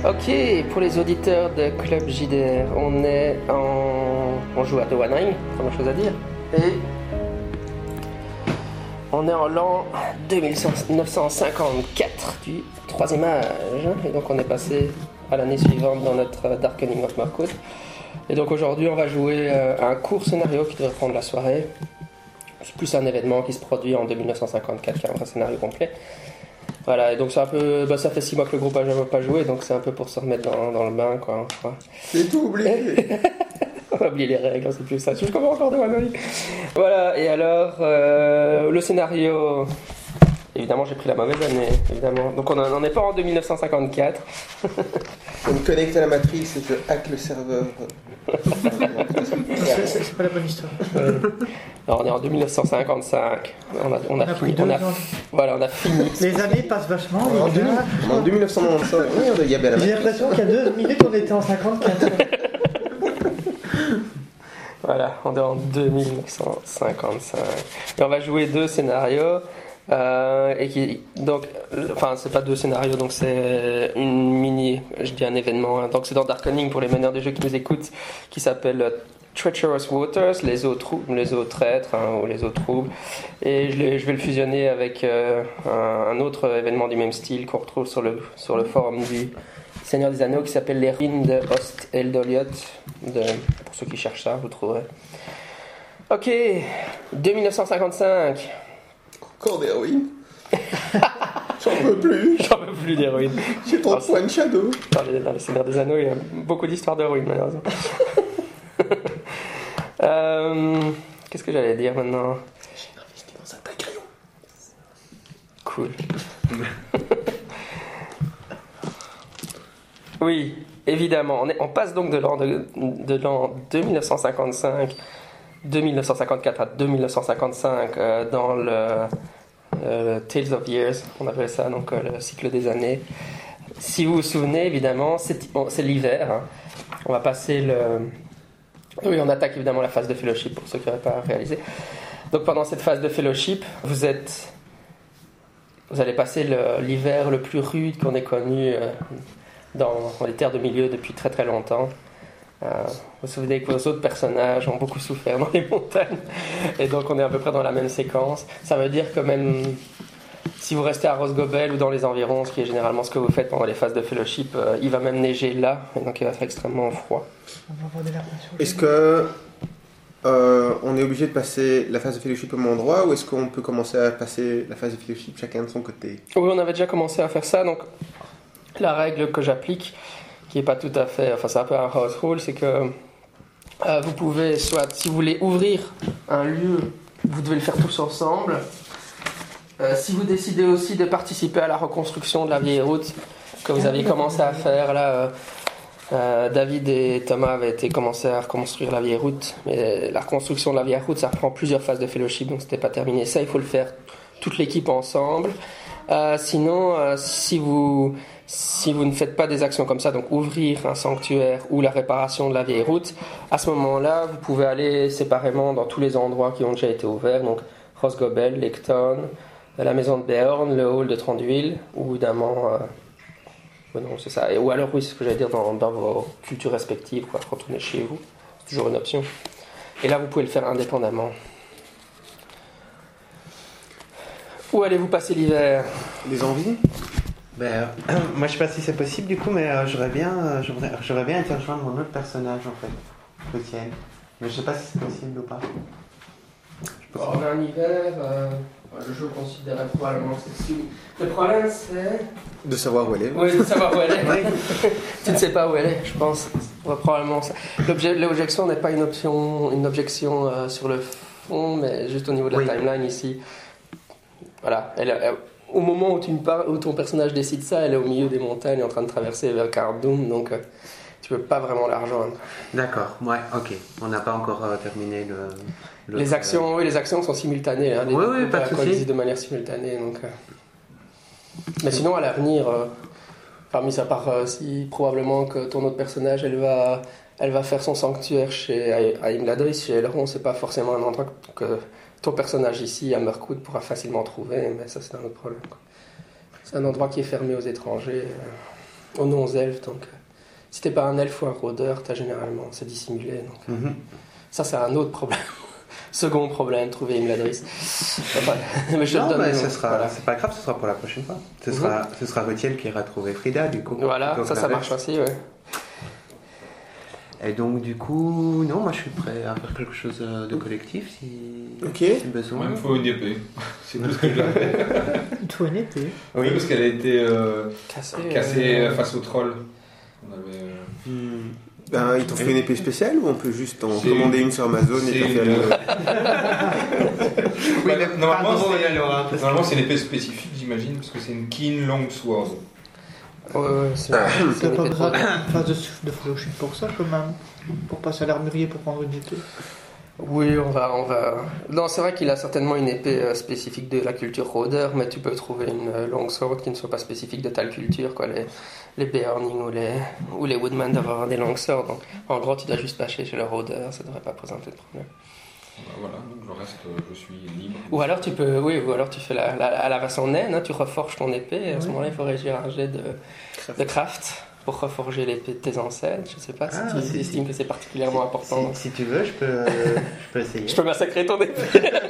Ok, pour les auditeurs de Club JDR, on joue à The One Ring, première chose à dire, et on est en l'an 2954 du troisième âge, et donc on est passé à l'année suivante dans notre Darkening of Mirkwood. Et donc aujourd'hui on va jouer un court scénario qui devrait prendre la soirée. C'est plus un événement qui se produit en 1954 qu'un vrai scénario complet. Voilà, et donc c'est un peu, ça fait 6 mois que le groupe n'a jamais pas joué, donc c'est un peu pour se remettre dans le bain, quoi. C'est tout oublié. On va oublier les règles, c'est plus ça. Je comprends encore de One. Voilà, et alors, le scénario... Évidemment, j'ai pris la mauvaise année, évidemment. Donc on n'en est pas en 1954. Je me connecte à la matrice et je hack le serveur. C'est pas la bonne histoire. Alors on est en 1955. On a fini. Voilà, on a fini. Les années passent vachement. En 1995, oui, il y a bien la J'ai matrice. l'impression qu'il y a 2 minutes on était en 54. Voilà, on est en 2955. Et on va jouer 2 scénarios. C'est pas 2 scénarios, donc c'est une mini, je dis un événement, hein. Donc c'est dans Darkening pour les meneurs de jeu qui nous écoutent, qui s'appelle Treacherous Waters, les eaux traîtres, hein, ou les eaux troubles, et je vais le fusionner avec un autre événement du même style qu'on retrouve sur le forum du Seigneur des Anneaux qui s'appelle les ruines de Ost Eldoliot. Pour ceux qui cherchent ça, vous trouverez. Ok, 2955. Encore d'héroïne. J'en peux plus. J'en peux plus d'héroïne. J'ai trop de points de shadow. Dans le Seigneur des Anneaux, il y a beaucoup d'histoires d'héroïne, malheureusement. Qu'est-ce que j'allais dire maintenant? J'ai investi dans un taille-crayon. Cool. Oui, évidemment. On passe donc de l'an 2955, 1954 à 1955 dans le Tales of Years, on appelle ça, donc le cycle des années. Si vous vous souvenez, évidemment, c'est l'hiver. Hein. On va passer Oui, on attaque évidemment la phase de fellowship pour ceux qui n'auraient pas réalisé. Donc pendant cette phase de fellowship, vous allez passer l'hiver le plus rude qu'on ait connu dans les terres de milieu depuis très très longtemps. Vous vous souvenez que vos autres personnages ont beaucoup souffert dans les montagnes, et donc on est à peu près dans la même séquence. Ça veut dire que même si vous restez à Rosgobel ou dans les environs, ce qui est généralement ce que vous faites pendant les phases de fellowship, il va même neiger là, et donc il va faire extrêmement froid. Est-ce que on est obligé de passer la phase de fellowship au même endroit, ou est-ce qu'on peut commencer à passer la phase de fellowship chacun de son côté? Oui, on avait déjà commencé à faire ça, donc la règle que j'applique, qui n'est pas tout à fait, enfin c'est un peu un house rule, c'est que vous pouvez, soit si vous voulez ouvrir un lieu, vous devez le faire tous ensemble. Si vous décidez aussi de participer à la reconstruction de la vieille route que vous aviez commencé à faire, là, David et Thomas avaient commencé à reconstruire la vieille route, mais la reconstruction de la vieille route, ça prend plusieurs phases de fellowship, donc c'était pas terminé. Ça, il faut le faire toute l'équipe ensemble. Sinon, si vous ne faites pas des actions comme ça, donc ouvrir un sanctuaire ou la réparation de la vieille route, à ce moment-là, vous pouvez aller séparément dans tous les endroits qui ont déjà été ouverts, donc Rosgobel, Lecton, la maison de Béorn, le hall de Tranduil, ou évidemment... non, c'est ça. Ou alors, oui, c'est ce que j'allais dire, dans vos cultures respectives, quoi, retourner chez vous. C'est toujours une option. Et là, vous pouvez le faire indépendamment. Où allez-vous passer l'hiver? Des envies? Moi je sais pas si c'est possible du coup, mais j'aurais bien été rejoindre mon autre personnage en fait, le tien. Mais je sais pas si c'est possible ou pas. On a un hiver, le jeu considérait probablement que c'est possible. Le problème c'est... De savoir où elle est. Oui, de savoir où elle est. Tu ne sais pas où elle est, je pense. Probablement ça. L'objection n'est pas une objection sur le fond, mais juste au niveau de la timeline ici. Voilà, au moment où ton personnage décide ça, elle est au milieu des montagnes en train de traverser vers Cardoum, donc tu peux pas vraiment la rejoindre. D'accord, ouais, ok. On n'a pas encore terminé le les actions sont simultanées, hein, oui, pas de souci. coexistent de manière simultanée, donc. Mais sinon, à l'avenir, mis à part si probablement que ton autre personnage, elle va faire son sanctuaire chez Aimladris, chez Elrond, c'est pas forcément un endroit que ton personnage ici à Mirkwood pourra facilement trouver, mais ça c'est un autre problème, quoi. C'est un endroit qui est fermé aux étrangers, aux non-elfes. Donc, si t'es pas un elfe ou un rôdeur, généralement, c'est dissimulé. Donc, ça, c'est un autre problème. Second problème, trouver une ladrice. Mais je te le donne. Mais c'est pas grave, ce sera pour la prochaine fois. Ce sera Rutiel qui ira trouver Frida, du coup. Voilà, ça marche aussi, ouais. Et donc, du coup, non, moi je suis prêt à faire quelque chose de collectif si besoin. Il me faut une épée. C'est tout ce que j'avais. Il te faut une épée. Oui, parce qu'elle a été cassée face au troll. On avait. Ils t'ont fait une épée spéciale ou on peut juste en commander une sur Amazon et t'en faire une. Oui, normalement, c'est une épée spécifique, j'imagine, parce que c'est une Keen Longsword. T'as pas besoin d'une phase de fellowship pour ça, quand même. Pour passer à l'armurier pour prendre une épée. Oui, on va. Non, c'est vrai qu'il a certainement une épée spécifique de la culture rôdeur, mais tu peux trouver une longsword qui ne soit pas spécifique de telle culture, quoi. Les Bearning ou les Woodman doivent avoir des longswords. Donc, en gros, tu dois juste pâcher chez le rôdeur, ça ne devrait pas présenter de problème. Voilà, donc le reste, je suis libre. Ou alors tu peux, ou alors tu fais à la façon naine, hein, tu reforges ton épée, et à ce moment-là, il faut réagir un jet de craft pour reforger l'épée de tes ancêtres. Je sais pas si tu estimes que c'est particulièrement important. Si tu veux, je peux essayer. Je peux massacrer ton épée.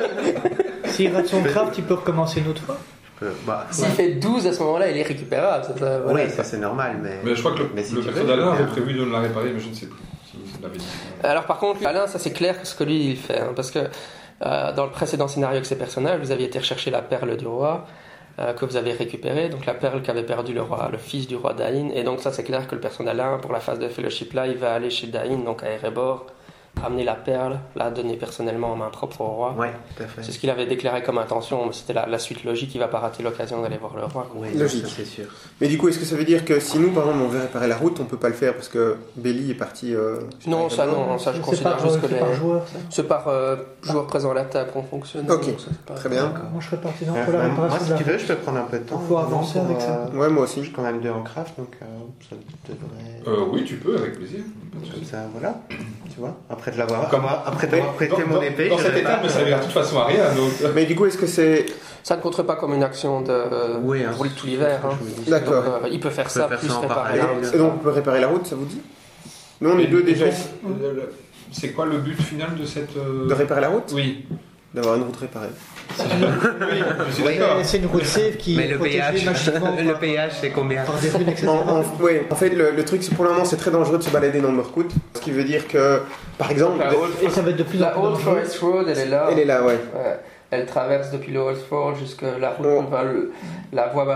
S'il rate son craft, il peut recommencer une autre fois. S'il fait 12 à ce moment-là, il est récupérable. Ça, voilà, oui, ça c'est normal. Mais je crois que le perso d'Alain avait prévu de la réparer, mais je ne sais plus. Alors par contre, Alain, ça c'est clair que ce que lui il fait, hein, parce que dans le précédent scénario avec ses personnages, vous aviez été rechercher la perle du roi que vous avez récupérée, donc la perle qu'avait perdu le roi, le fils du roi Dain, et donc ça c'est clair que le personnage d'Alain, pour la phase de fellowship là, il va aller chez Dain, donc à Erebor, ramener la perle, la donner personnellement en main propre au roi. Ouais, tout à fait. C'est ce qu'il avait déclaré comme intention, mais c'était la suite logique, il va pas rater l'occasion d'aller voir le roi. Oui, logique, ça, c'est sûr. Mais du coup, est-ce que ça veut dire que si nous, par exemple, on veut réparer la route, on peut pas le faire parce que Belly est parti Non, ça je considère juste que c'est par joueur présent à la table qu'on fonctionne. Ok, donc ça, c'est pas... très bien. Moi je serais parti pour la réparation. Moi, si tu veux, je peux prendre un peu de temps. Il faut avancer avec ça. Ouais, moi aussi. Je suis quand même 2 en craft, donc ça devrait. Oui, tu peux, avec plaisir. Comme ça, voilà. Tu vois, après d'avoir prêté mon épée. Dans cette étape, mais ça n'avait de toute façon à rien. Donc... Mais du coup, est-ce que c'est. Ça ne compte pas comme une action pour tout l'hiver. Hein. D'accord. Il peut faire ça plus réparer. Et donc, on peut réparer la route, ça vous dit? Nous, on est deux déjà. C'est quoi le but final de cette. De réparer la route? Oui. D'avoir une route réparée. Oui, je suis d'accord. C'est une route safe qui mais le péage, c'est combien? Par des runes, etc. Oui, en fait, le truc, c'est pour le moment, c'est très dangereux de se balader dans le Mirkwood. Ce qui veut dire que, par exemple. Et ça va être de plus en La plus Old dangereux. Forest Road, elle est là. Elle est là, ouais. Elle traverse depuis le Holsford jusqu'à la route, la voie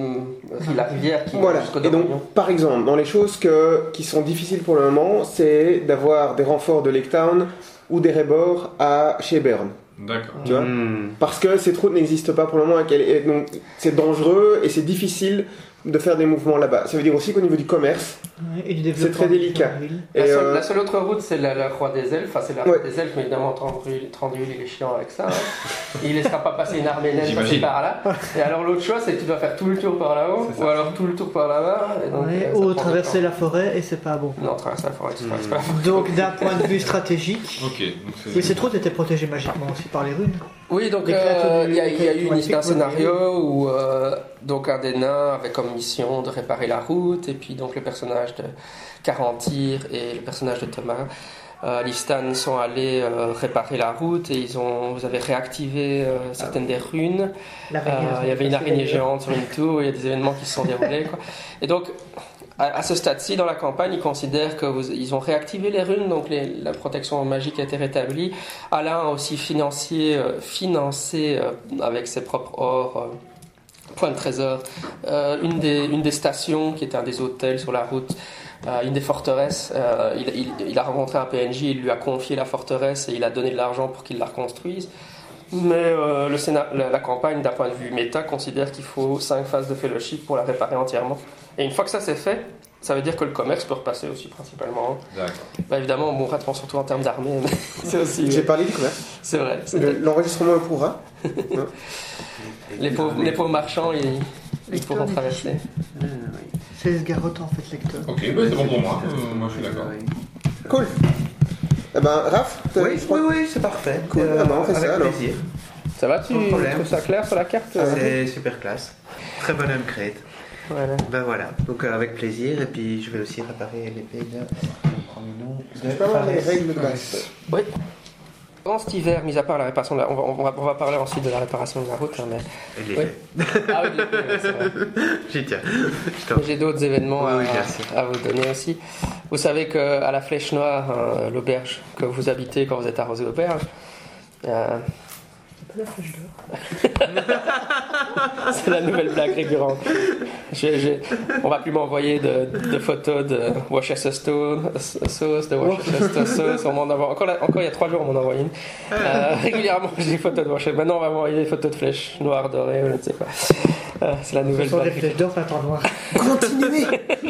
la rivière qui voilà. va jusqu'au Et donc, Dominion. par exemple, dans les choses qui sont difficiles pour le moment, c'est d'avoir des renforts de Lake Town ou des rebords chez Bern. D'accord. Tu vois Parce que cette route n'existe pas pour le moment, et donc c'est dangereux et c'est difficile de faire des mouvements là-bas. Ça veut dire aussi qu'au niveau du commerce, Et du c'est très délicat. Et La seule autre route, c'est la Roi des Elfes. Enfin, c'est la Roi des Elfes, mais évidemment, Thranduil, il est chiant avec ça. Hein. Il ne laissera pas passer une armée naine passer par là. Et alors, l'autre choix, c'est que tu dois faire tout le tour par là-haut, ou alors tout le tour par là-bas. Ou traverser la forêt, et c'est pas bon. Non, traverser la forêt, tu traverses pas. Donc, d'un point de vue stratégique, Ok. cette route était protégée magiquement aussi par les runes. Oui, donc Les créatures il y a eu magnifiques, un scénario où donc un des nains avait comme mission de réparer la route, et puis donc le personnage de Carantir et le personnage de Thomas Listan sont allés réparer la route, et vous avez réactivé certaines des runes. Il y avait une araignée géante sur une tour, il y a des événements qui se sont déroulés, quoi. Et donc à ce stade-ci, dans la campagne, ils considèrent qu'ils ont réactivé les runes, donc la protection magique a été rétablie. Alain a aussi financé avec ses propres ors, points de trésor, une des stations qui était un des hôtels sur la route, une des forteresses. Il a rencontré un PNJ, il lui a confié la forteresse et il a donné de l'argent pour qu'il la reconstruise. Mais la campagne, d'un point de vue méta, considère qu'il faut 5 phases de fellowship pour la réparer entièrement. Et une fois que ça c'est fait, ça veut dire que le commerce peut repasser aussi principalement. D'accord. Bah, évidemment, bon, on surtout en termes d'armée, mais c'est aussi. j'ai parlé du commerce. C'est vrai. L'enregistrement est pourra. Les pauvres marchands, ils pourront traverser. C'est Esgarotte en fait, lecteur. Ok, c'est bon pour moi. Moi, je suis d'accord. Cool. Eh ben, Raph, Oui, c'est parfait. Cool. On fait avec ça alors. Ça va, tu trouves ça clair sur la carte? C'est super classe. Très bonne upgrade. Voilà. Ben voilà, donc avec plaisir, et puis je vais aussi réparer l'épée de... Je peux avoir les règles de base. Oui. Pendant cet hiver, mis à part la réparation de la... on va parler ensuite de la réparation de la route. Hein, mais... Et l'épée. Oui. Ah oui, l'épée, oui, c'est vrai. J'y tiens. J'ai d'autres événements Oui, merci. à vous donner aussi. Vous savez qu'à la Flèche Noire, hein, l'auberge que vous habitez quand vous êtes arrosé d'auberge, La flèche d'or. c'est la nouvelle blague récurrente. On va plus m'envoyer de photos de Worcestershire sauce, de Worcestershire sauce. Encore il y a 3 jours, on m'en a envoyé une. Régulièrement, j'ai des photos de Worcestershire. Maintenant, on va m'envoyer des photos de flèches noires, dorées, je ne sais pas. C'est la nouvelle Ce sont des blague. flèches d'or faites en noir. Continuez.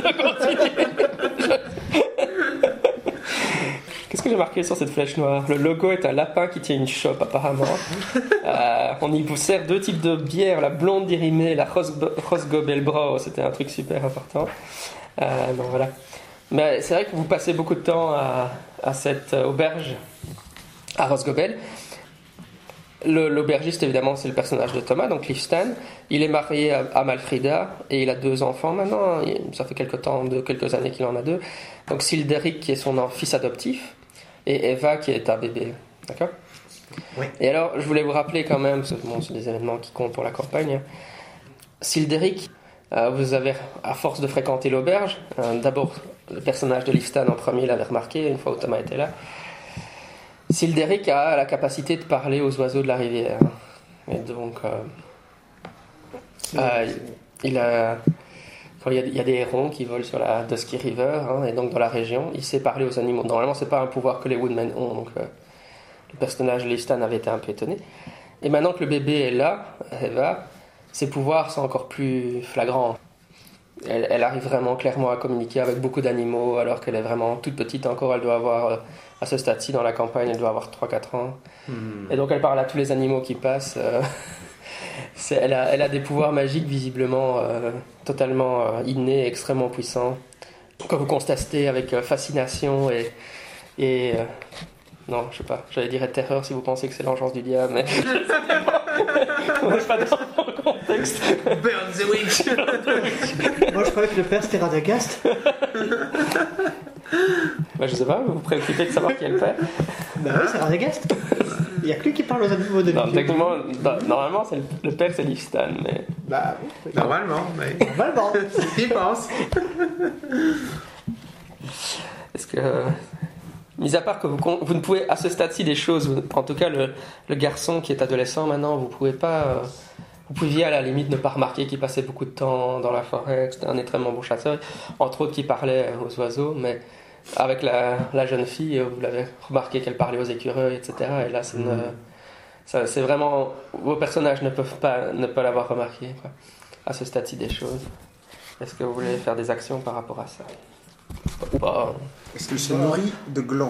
Qu'est-ce que j'ai marqué sur cette flèche noire? Le logo est un lapin qui tient une chope, apparemment. On y vous sert 2 types de bières, la blonde dirimée et la Rosgobelbrau. C'était un truc super important. Donc voilà. Mais c'est vrai que vous passez beaucoup de temps à cette auberge à Rosgobel. L'aubergiste, évidemment, c'est le personnage de Thomas, donc Leif Stan. Il est marié à Malfrida et il a 2 enfants maintenant. Ça fait quelques années qu'il en a 2. Donc Silderic, qui est son fils adoptif, et Eva, qui est un bébé. D'accord? Oui. Et alors, je voulais vous rappeler quand même, parce que bon, c'est des événements qui comptent pour la campagne. Silderic, vous avez, à force de fréquenter l'auberge, d'abord, le personnage de Leif Stan en premier l'avait remarqué, une fois où Thomas était là. Silderic a la capacité de parler aux oiseaux de la rivière. Et donc, il a... Quand il y a des hérons qui volent sur la Dusky River, hein, et donc dans la région, il sait parler aux animaux. Normalement, c'est pas un pouvoir que les Woodmen ont, donc le personnage de Leif Stan avait été un peu étonné. Et maintenant que le bébé est là, Eva, ses pouvoirs sont encore plus flagrants. Elle arrive vraiment clairement à communiquer avec beaucoup d'animaux, alors qu'elle est vraiment toute petite encore. Elle doit avoir, à ce stade-ci dans la campagne, elle doit avoir 3-4 ans. Et donc elle parle à tous les animaux qui passent. Elle a des pouvoirs magiques visiblement totalement innés, extrêmement puissants, que vous constatez avec fascination et non, je sais pas, j'allais dire terreur si vous pensez que c'est l'engeance du diable, mais on n'est pas dans le contexte. Burn the witch. Moi je croyais que le père c'était Radagast. Bah, je sais pas, vous vous préoccupez de savoir qui est le père. Bah oui, c'est Radagast. Il y a que lui qui parle aux animaux de Non, l'île. techniquement, normalement, c'est le père, c'est Leif Stan, mais... Bah oui. Normalement, mais... Normalement. J'y pense. Est-ce que... mis à part que vous ne pouvez, à ce stade-ci des choses, en tout cas le garçon qui est adolescent maintenant, vous pouvez pas... vous pouviez à la limite ne pas remarquer qu'il passait beaucoup de temps dans la forêt, que c'était un extrêmement bon chasseur, entre autres qui parlait aux oiseaux, mais avec la jeune fille, vous l'avez remarqué qu'elle parlait aux écureuils, etc. Et là, c'est vraiment... Vos personnages ne peuvent pas ne pas l'avoir remarqué, quoi, à ce stade-ci des choses. Est-ce que vous voulez faire des actions par rapport à ça? Ou pas? Est-ce qu'elle se nourrit de glands?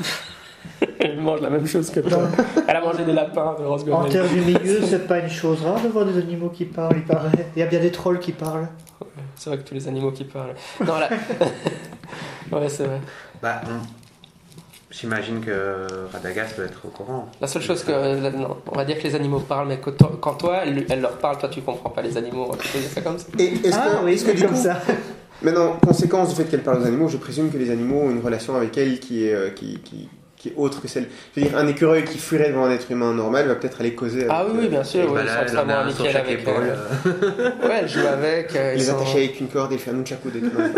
Elle mange la même chose que toi. Elle a mangé des lapins de Rosgobel. En terre du milieu, c'est pas une chose rare de voir des animaux qui parlent, il paraît. Il y a bien des trolls qui parlent. C'est vrai que tous les animaux qui parlent. Non, là... ouais, c'est vrai. Bah, j'imagine que Radagast doit être au courant. La seule chose que... Non, on va dire que les animaux parlent, mais que quand toi, elle leur parle, toi, tu comprends pas les animaux. Tu peux dire ça comme ça? Et est-ce que du comme coup, ça. maintenant, conséquence du fait qu'elle parle aux animaux, je présume que les animaux ont une relation avec elle qui est autre que celle... Je veux dire, un écureuil qui fuirait devant un être humain normal va peut-être aller causer avec... Ah oui, bien sûr, oui, ils sont extrêmement amicales avec elle. Ouais, elle joue avec. Les attacher avec une corde et faire nunchaku des trucs.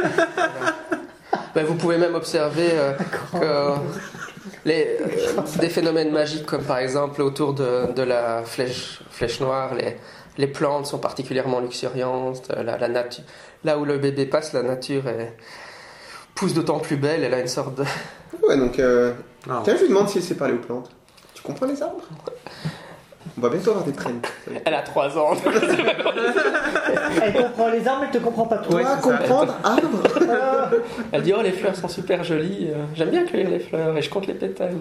Ben, vous pouvez même observer que des phénomènes magiques, comme par exemple autour de la flèche noire, les plantes sont particulièrement luxuriantes, la nature, là où le bébé passe, la nature pousse d'autant plus belle, elle a une sorte de... Ouais, donc... Tiens, je lui demande si elle sait parler aux plantes. Tu comprends les arbres? On va bientôt avoir des traînes. Elle a 3 ans. Elle comprend les arbres, elle te comprend pas toi. Ouais, comprendre arbre. Elle dit, oh, les fleurs sont super jolies, j'aime bien cueillir les fleurs et je compte les pétales.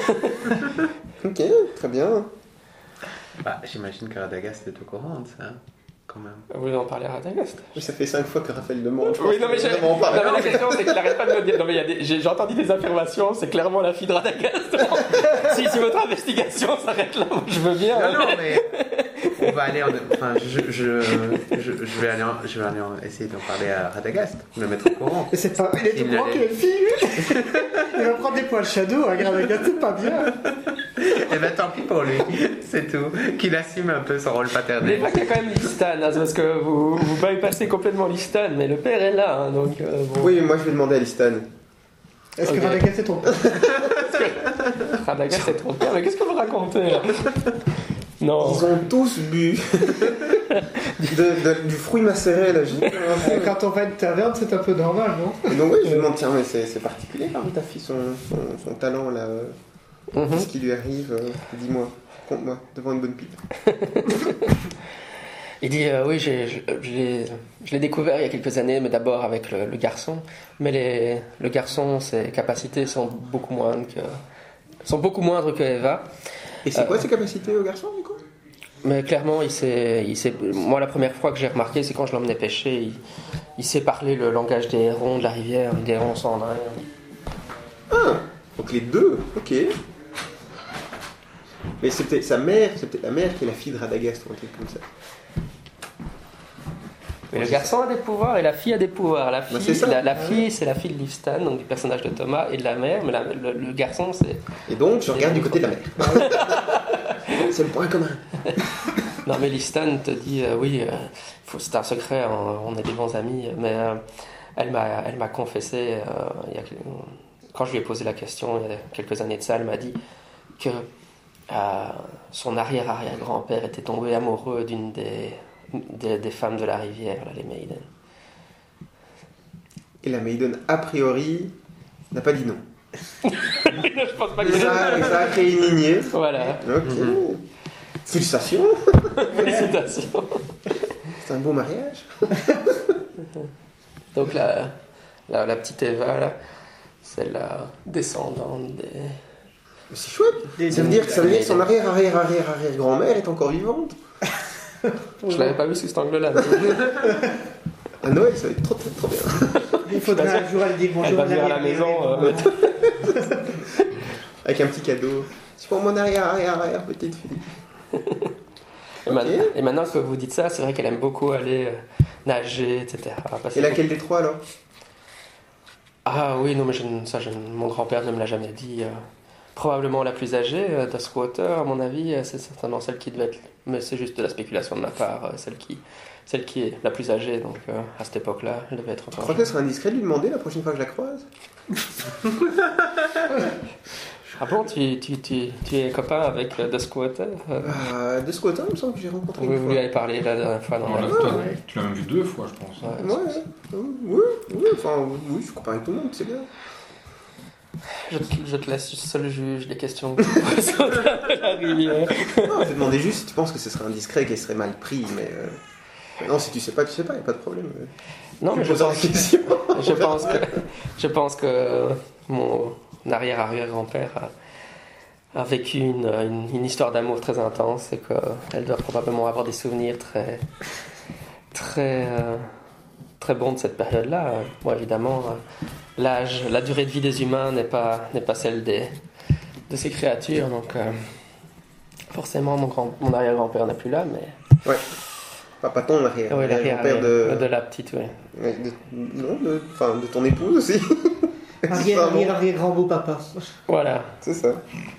Ok, très bien. Bah, j'imagine que Radagast est au courant de ça, quand même. Vous voulez en parler à Radagast? Oui, ça fait 5 fois que Raphaël demande. Oui, non, mais, vraiment pas. la question, c'est qu'il n'arrête pas de me dire. Non, mais j'ai entendu des affirmations, c'est clairement la fille de Radagast. si votre investigation s'arrête là, moi, je veux bien. Non, mais on va aller je vais aller essayer d'en parler à Radagast, le mettre au courant. Et c'est pas. Il est au courant qu'il est une fille. Il va prendre des poils shadow, regarde, c'est pas bien. Et ben tant pis pour lui, c'est tout. Qu'il assume un peu son rôle paternel. Mais il y a quand même Listan, hein, c'est parce que vous bypassez complètement Listan, mais le père est là, hein, donc bon. Oui, moi je vais demander à Listan. Est-ce que Ok. Radagast est ton père? Radagast c'est trop père, mais qu'est-ce que vous racontez là? Non. Ils ont tous bu du fruit macéré là. Quand on va à une taverne, c'est un peu normal, non? Et donc oui, je me demande, tiens, mais c'est particulier quand même, ta fille, son talent là. Qu'est-ce qui lui arrive dis-moi, compte-moi, devant une bonne pipe. Il dit oui, je l'ai découvert il y a quelques années, mais d'abord avec le garçon. Mais le garçon, ses capacités sont beaucoup moindres que Eva. Et c'est quoi ses capacités au garçon du coup? Mais clairement, moi, la première fois que j'ai remarqué, c'est quand je l'emmenais pêcher. Il sait parler le langage des hérons de la rivière, des hérons cendrins. Ah, donc les deux, ok. Mais c'est peut-être sa mère, c'est peut-être la mère qui est la fille de Radagast ou un truc comme ça. Mais le garçon a des pouvoirs et la fille a des pouvoirs. La fille, c'est ça. la fille, c'est la fille de Livstan, donc du personnage de Thomas, et de la mère, mais le garçon, c'est... Et donc, je regarde du côté de la mère. C'est le point commun. Non, mais Livstan te dit, oui, c'est un secret, on est des bons amis, mais elle m'a confessé, quand je lui ai posé la question, il y a quelques années de ça, elle m'a dit que son arrière-arrière-grand-père était tombé amoureux d'une des femmes de la rivière, là, les Maiden. Et la Maiden, a priori, n'a pas dit non. Je pense pas que Ça a créé une lignée. Voilà. Ok. Félicitations. Félicitations. C'est un beau mariage. Donc la petite Eva, là, c'est la descendante des... Mais c'est chouette. Ça veut dire que son arrière-arrière-arrière-arrière-grand-mère est encore vivante. Je l'avais pas vu sous cet angle-là. À Noël, ça va être trop bien. Il faudrait un jour aller dire Elle bonjour va venir à la maison. Avec un petit cadeau. C'est pour mon arrière-arrière-arrière petite fille. Et maintenant que vous dites ça, c'est vrai qu'elle aime beaucoup aller nager, etc. Et laquelle des trois alors? Ah oui, non, mais mon grand-père ne me l'a jamais dit. Probablement la plus âgée, Duskwater, à mon avis, c'est certainement celle qui devait être... Mais c'est juste de la spéculation de ma part, celle qui est la plus âgée, donc à cette époque-là, elle devait être... Tu crois que ce serait indiscret de lui demander la prochaine fois que je la croise? Ah bon, tu es copain avec Duskwater Duskwater, il me semble que j'ai rencontré Vous une lui fois. avez parlé la dernière fois dans la Tu l'as même vu 2 fois, je pense. Oui, enfin, oui, je compare avec tout le monde, c'est bien. Je te laisse seul juge des questions que tu poses au travers de la rivière. Non, je demandais juste si tu penses que ce serait indiscret et qu'elle serait mal prise, mais... Non, si tu sais pas, il n'y a pas de problème. Non, mais Tu me poseras la question. je pense que mon arrière-arrière-grand-père a vécu une histoire d'amour très intense et qu'elle doit probablement avoir des souvenirs très, très, très bons de cette période-là. Bon, évidemment, la durée de vie des humains n'est pas celle de ces créatures, donc forcément mon arrière-grand-père n'est plus là, mais... Ouais. Pas ton arrière. Oui, l'arrière-grand-père de la petite, oui. De ton épouse aussi. Arrière-arrière-grand beau papa. Voilà. C'est ça.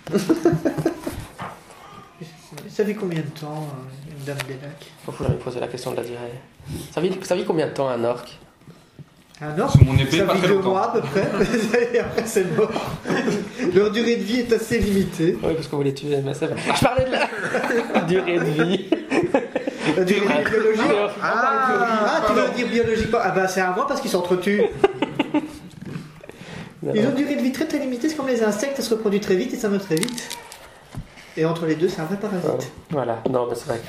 Ça fait combien de temps, une dame des lacs? Il faut lui poser la question de la durée. Ça vit combien de temps un orc? Un orc, Sous mon épée, ça pas vit très 2 longtemps. mois à peu près, et après c'est mort. Leur durée de vie est assez limitée. Oui, parce que vous les tuez, mais c'est vrai. Je parlais de la durée de vie. La durée de vie biologique. Ah, Tu veux dire biologiquement? Ah bah c'est un mois parce qu'ils s'entretuent. Ils ont une durée de vie très très limitée, c'est comme les insectes, ça se reproduit très vite et ça meurt très vite. Et entre les deux, c'est un vrai parasite. Voilà, non, mais c'est vrai.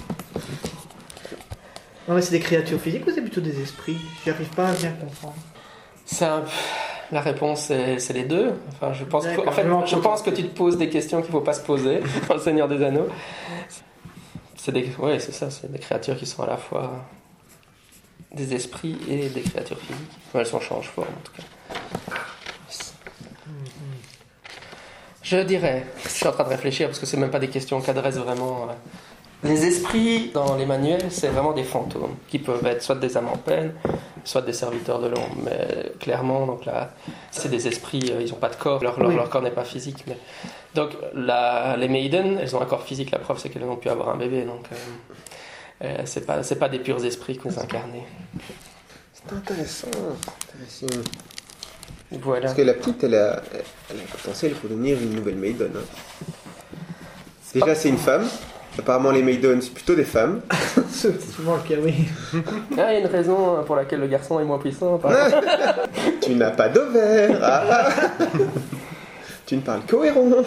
Non mais c'est des créatures physiques ou c'est plutôt des esprits? J'arrive pas à bien comprendre. La réponse, c'est les deux. Enfin, je pense D'accord, je pense que tu te poses des questions qu'il ne faut pas se poser dans le Seigneur des Anneaux. Ouais, c'est ça, c'est des créatures qui sont à la fois des esprits et des créatures physiques. Enfin, elles sont change-forme, en tout cas. Je dirais, je suis en train de réfléchir parce que c'est même pas des questions qu'adresse vraiment Les esprits dans les manuels, c'est vraiment des fantômes qui peuvent être soit des âmes en peine, soit des serviteurs de l'ombre. Mais clairement, donc là, c'est des esprits, ils n'ont pas de corps, leur corps n'est pas physique. Mais... Donc les maidens, elles ont un corps physique, la preuve c'est qu'elles ont pu avoir un bébé. Donc c'est pas des purs esprits que nous incarnés. C'est intéressant. Voilà. Parce que la petite, elle a un potentiel pour devenir une nouvelle maiden. Hein. Déjà, c'est une femme. Apparemment, les maidens, c'est plutôt des femmes. C'est souvent le cas, oui. Il y a une raison pour laquelle le garçon est moins puissant. Tu n'as pas d'ovaire. Ah. Tu ne parles qu'au-héron.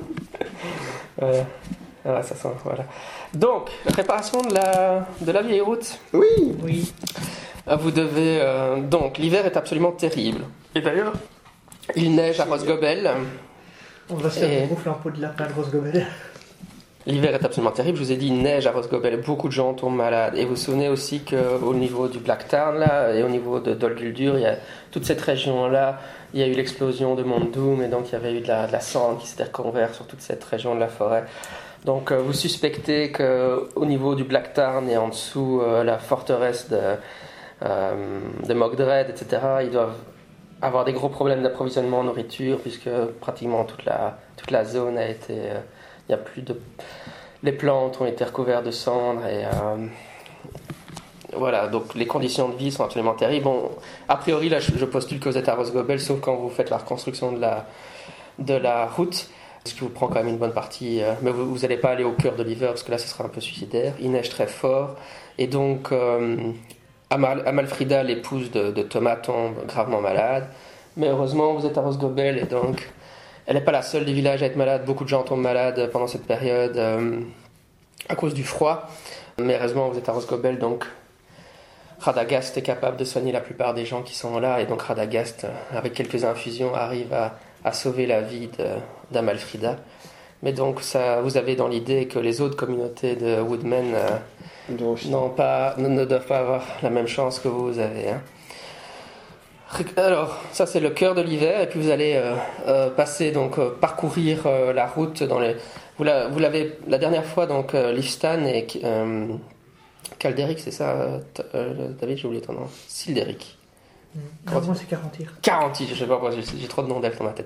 Ça sent, voilà. Donc, la préparation de la vieille route. Oui. Vous devez... donc, l'hiver est absolument terrible. Et d'ailleurs, il neige à Rosgobel. On va se faire gonfler en peau de lapin de Rosgobel. L'hiver est absolument terrible. Je vous ai dit, il neige à Rosgobel. Beaucoup de gens tombent malades. Et vous vous souvenez aussi qu'au niveau du Blacktarn, là, et au niveau de Dol Guldur, il y a toute cette région-là, il y a eu l'explosion de Mont Doom, et donc il y avait eu de la cendre qui s'était reconvertie sur toute cette région de la forêt. Donc vous suspectez qu'au niveau du Blacktarn et en dessous, la forteresse de Mogdred, etc., ils doivent avoir des gros problèmes d'approvisionnement en nourriture, puisque pratiquement toute la zone a été... il y a plus de... Les plantes ont été recouvertes de cendres, et... voilà, donc les conditions de vie sont absolument terribles. Bon, a priori, là, je postule que vous êtes à Rosgobel, sauf quand vous faites la reconstruction de la route, ce qui vous prend quand même une bonne partie. Mais vous n'allez pas aller au cœur de l'hiver, parce que là, ce sera un peu suicidaire. Il neige très fort. Et donc, Amalfrida, l'épouse de Thomas, tombe gravement malade. Mais heureusement, vous êtes à Rosgobel, et donc, elle n'est pas la seule des villages à être malade. Beaucoup de gens tombent malades pendant cette période à cause du froid. Mais heureusement, vous êtes à Rosgobel, donc... Radagast est capable de soigner la plupart des gens qui sont là, et donc Radagast, avec quelques infusions, arrive à sauver la vie d'Amalfrida. Mais donc ça, vous avez dans l'idée que les autres communautés de Woodmen ne doivent pas avoir la même chance que vous avez. Hein. Alors, ça c'est le cœur de l'hiver, et puis vous allez passer, donc parcourir la route dans les... Vous l'avez la dernière fois, donc Lifstan et... Calderic, c'est ça, David, j'ai oublié ton nom. Silderic. Moi, c'est Carantir. Carantir, je sais pas pourquoi, j'ai trop de noms d'elfes dans ma tête.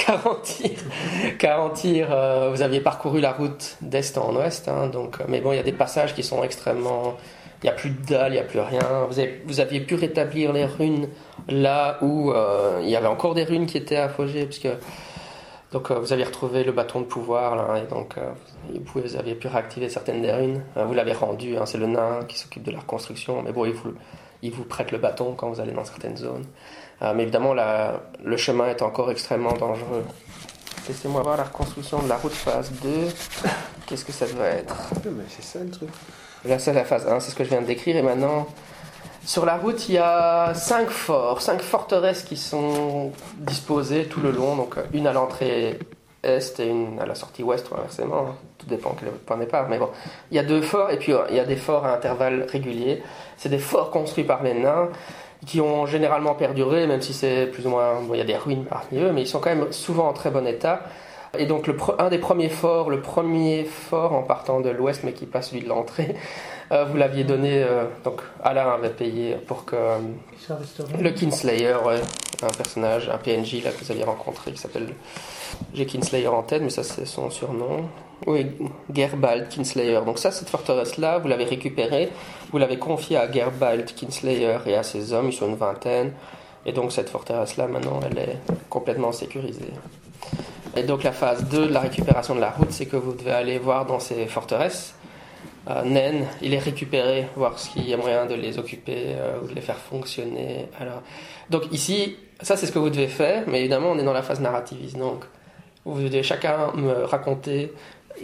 Carantir, vous aviez parcouru la route d'est en ouest, hein, donc, mais bon, il y a des passages qui sont extrêmement... Il n'y a plus de dalles, il n'y a plus rien. Vous aviez pu rétablir les runes là où il y avait encore des runes qui étaient affogées, puisque... Donc vous aviez retrouvé le bâton de pouvoir, là, et donc vous aviez pu réactiver certaines des runes. Vous l'avez rendu, hein, c'est le nain qui s'occupe de la reconstruction, mais bon, il vous prête le bâton quand vous allez dans certaines zones. Mais évidemment, le chemin est encore extrêmement dangereux. Laissez-moi voir la reconstruction de la route phase 2. Qu'est-ce que ça doit être ? Mais c'est ça le truc. Là, c'est la phase 1, c'est ce que je viens de décrire, et maintenant... Sur la route, il y a 5 forteresses qui sont disposées tout le long, donc une à l'entrée est et une à la sortie ouest, ou inversement, hein. Tout dépend quel est votre point de départ, mais bon. Il y a 2 forts, et puis il y a des forts à intervalles réguliers. C'est des forts construits par les nains, qui ont généralement perduré, même si c'est plus ou moins... Bon, il y a des ruines parmi eux, mais ils sont quand même souvent en très bon état. Et donc un des premiers forts, le premier fort en partant de l'ouest, mais qui passe celui de l'entrée, vous l'aviez donné, donc Alain avait payé pour que le Kinslayer, un personnage, un PNJ là, que vous aviez rencontré, qui s'appelle... J'ai Kinslayer en tête, mais ça c'est son surnom. Oui, Gerbald Kinslayer. Donc ça, cette forteresse-là, vous l'avez récupérée, vous l'avez confiée à Gerbald Kinslayer et à ses hommes, ils sont une vingtaine. Et donc cette forteresse-là, maintenant, elle est complètement sécurisée. Et donc la phase 2 de la récupération de la route, c'est que vous devez aller voir dans ces forteresses. Nen, il est récupéré, voir s'il y a moyen de les occuper ou de les faire fonctionner. Alors, donc ici, ça c'est ce que vous devez faire, mais évidemment on est dans la phase narrativiste, donc vous devez chacun me raconter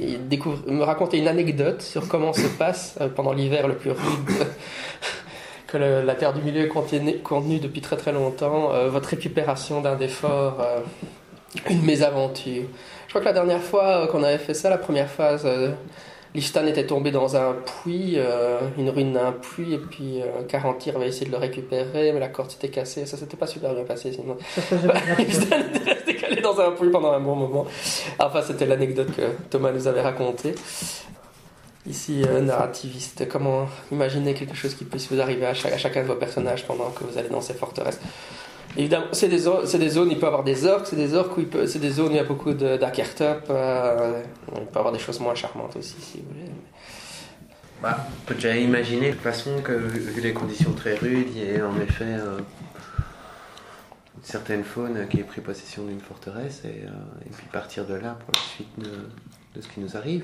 une anecdote sur comment se passe pendant l'hiver le plus rude que la Terre du Milieu est contenue depuis très très longtemps, votre récupération d'un des forts, une mésaventure. Je crois que la dernière fois qu'on avait fait ça, la première phase... Lifstan était tombé dans un puits, une ruine d'un puits, et puis Carantir avait essayé de le récupérer, mais la corde s'était cassée, ça s'était pas super bien passé sinon. Lifstan était resté calé dans un puits pendant un bon moment. Enfin, c'était l'anecdote que Thomas nous avait racontée. ici narrativiste. Comment imaginer quelque chose qui puisse vous arriver à chacun de vos personnages pendant que vous allez dans ces forteresses. Évidemment, c'est des zones, il peut y avoir des orques, c'est des orques, c'est des zones où il y a beaucoup d'Akertop. Il peut y avoir des choses moins charmantes aussi, si vous voulez. On peut déjà imaginer de toute façon que, vu les conditions très rudes, il y ait en effet une certaine faune qui ait pris possession d'une forteresse et puis partir de là pour la suite de ce qui nous arrive.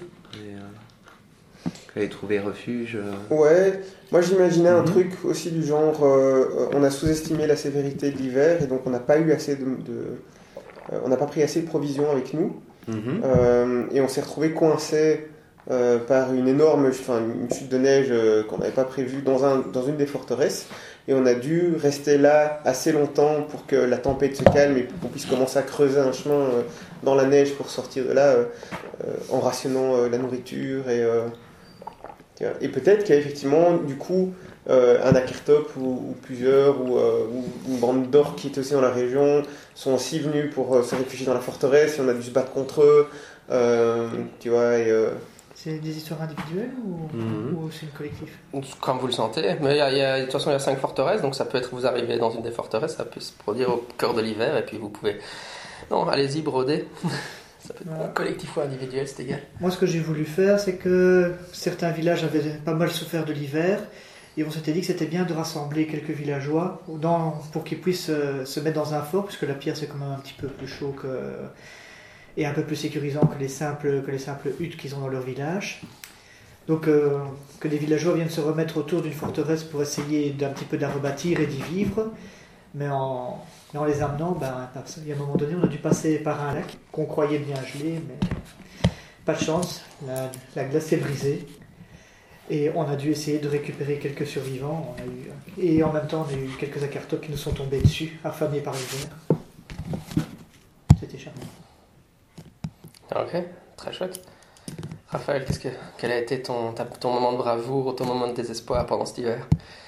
Aller trouver refuge. Ouais, moi j'imaginais un truc aussi du genre, on a sous-estimé la sévérité de l'hiver et donc on n'a pas eu assez on n'a pas pris assez de provisions avec nous et on s'est retrouvé coincé par une énorme une chute de neige qu'on n'avait pas prévue dans une des forteresses et on a dû rester là assez longtemps pour que la tempête se calme et qu'on puisse commencer à creuser un chemin dans la neige pour sortir de là en rationnant la nourriture et peut-être qu'il y a effectivement du coup un Akertop ou plusieurs ou une bande d'orques qui est aussi dans la région sont aussi venus pour se réfugier dans la forteresse et on a dû se battre contre eux tu vois C'est des histoires individuelles ou c'est une collectif? Comme vous le sentez, mais de toute façon il y a 5 forteresses, donc ça peut être vous arrivez dans une des forteresses, ça peut se produire au cœur de l'hiver et puis vous pouvez... Non, allez-y, broder. Ça peut être collectif ou individuel, c'est égal. Moi, ce que j'ai voulu faire, c'est que certains villages avaient pas mal souffert de l'hiver, et on s'était dit que c'était bien de rassembler quelques villageois pour qu'ils puissent se mettre dans un fort, puisque la pierre, c'est quand même un petit peu plus chaud et un peu plus sécurisant que les simples huttes qu'ils ont dans leur village. Donc, que des villageois viennent se remettre autour d'une forteresse pour essayer d'un petit peu de la rebâtir et d'y vivre, mais en les amenant, il y a un moment donné, on a dû passer par un lac qu'on croyait bien gelé, mais pas de chance, la glace s'est brisée. Et on a dû essayer de récupérer quelques survivants. Et en même temps, on a eu quelques Akertop qui nous sont tombés dessus, affamés par l'hiver. C'était charmant. Ok, très chouette. Raphaël, quel a été ton moment de bravoure, ton moment de désespoir pendant cet hiver?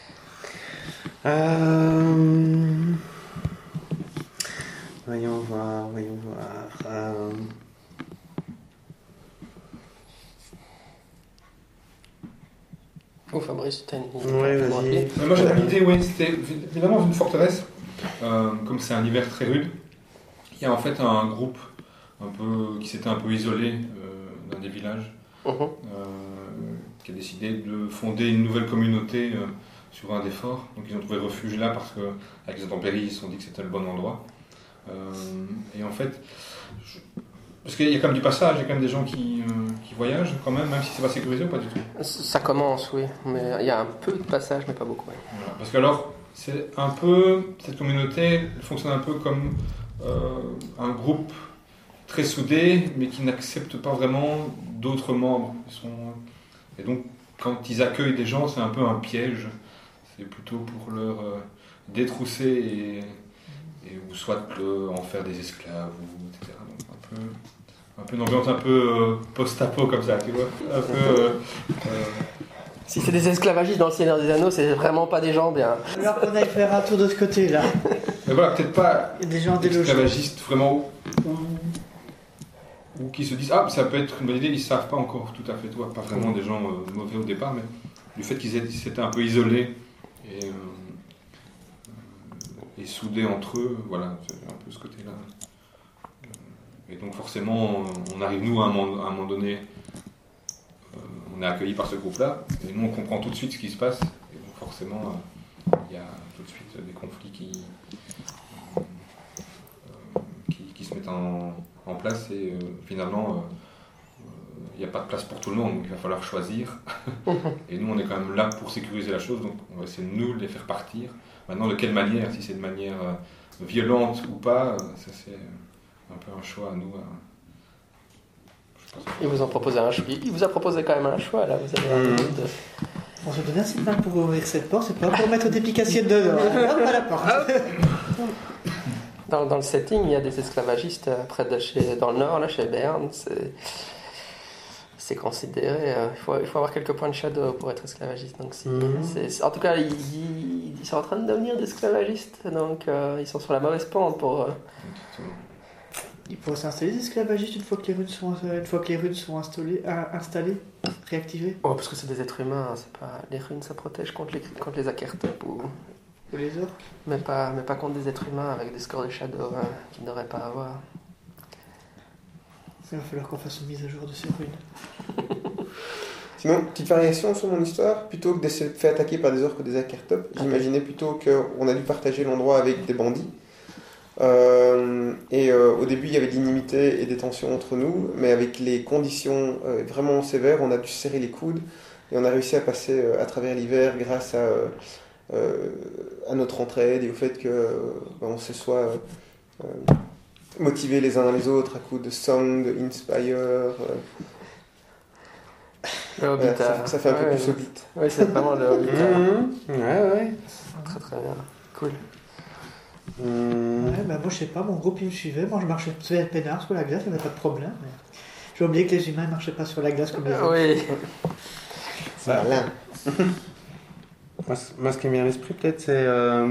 Voyons voir. Fabrice, t'as une vas-y. Moi j'avais l'idée, c'était évidemment une forteresse, comme c'est un hiver très rude, il y a en fait un groupe qui s'était un peu isolé dans des villages, qui a décidé de fonder une nouvelle communauté sur un des forts. Donc ils ont trouvé refuge là parce qu'avec les intempéries ils se sont dit que c'était le bon endroit. Et en fait, parce qu'il y a quand même du passage, il y a quand même des gens qui voyagent quand même si c'est pas sécurisé ou pas du tout. Ça commence, oui, mais il y a un peu de passage, mais pas beaucoup. Ouais. Voilà. Parce que alors, c'est un peu, cette communauté elle fonctionne un peu comme un groupe très soudé, mais qui n'accepte pas vraiment d'autres membres. Et donc, quand ils accueillent des gens, c'est un peu un piège. C'est plutôt pour leur détrousser ou soit en faire des esclaves, etc. Donc un peu une ambiance un peu post-apo comme ça, tu vois. Un peu... Si c'est des esclavagistes dans le Seigneur des Anneaux, c'est vraiment pas des gens bien. Alors qu'on aille faire un tour de ce côté-là. Mais voilà, peut-être pas des gens esclavagistes vraiment ou qui se disent ça peut être une bonne idée, ils savent pas encore tout à fait, toi, pas vraiment des gens mauvais au départ, mais du fait qu'ils s'étaient un peu isolés et soudés entre eux, voilà, c'est un peu ce côté-là. Et donc forcément, on arrive nous à un moment donné, on est accueillis par ce groupe-là, et nous on comprend tout de suite ce qui se passe, et donc forcément il y a tout de suite des conflits qui se mettent en place, et finalement il n'y a pas de place pour tout le monde, donc il va falloir choisir. Et nous on est quand même là pour sécuriser la chose, donc on va essayer de nous les faire partir. Maintenant, de quelle manière, si c'est de manière violente ou pas, ça c'est un peu un choix à nous. Il vous a proposé quand même un choix là. Vous avez On se donne assez de mal pour ouvrir cette porte, c'est pas pour mettre des picassiers dedans. Hop à la porte. Dans le setting, il y a des esclavagistes dans le nord, là, chez Berne. C'est considéré. Il faut avoir quelques points de shadow pour être esclavagiste. Donc, en tout cas, ils sont en train de devenir des esclavagistes. Donc, ils sont sur la mauvaise pente pour. Il pourrait s'installer des esclavagistes une fois que les runes sont installées, réactivées. Oh, parce que c'est des êtres humains, c'est pas les runes, ça protège contre les Akertop ou les orques. Mais pas contre des êtres humains avec des scores de shadow qu'ils n'auraient pas à avoir. Il va falloir qu'on fasse une mise à jour de ces runes. Sinon, petite variation sur mon histoire, plutôt que d'être fait attaquer par des orques ou des Akertop, j'imaginais plutôt qu'on a dû partager l'endroit avec des bandits. Au début, il y avait de l'inimité et des tensions entre nous, mais avec les conditions vraiment sévères, on a dû serrer les coudes et on a réussi à passer à travers l'hiver grâce à notre entraide et au fait qu'on se soit motivés les uns les autres à coups de song, de inspire. Le Hobbit, ça fait un peu plus Hobbit. Oui, c'est vraiment le Hobbit. Ouais. Très très bien. Cool. Ouais, bah moi je sais pas, mon groupe il me suivait, moi je marchais peinard sur la glace, il n'y avait pas de problème. Mais... J'ai oublié que les humains ne marchaient pas sur la glace comme les autres. Oui. C'est malin. Moi, ce qui me vient à l'esprit, peut-être, c'est...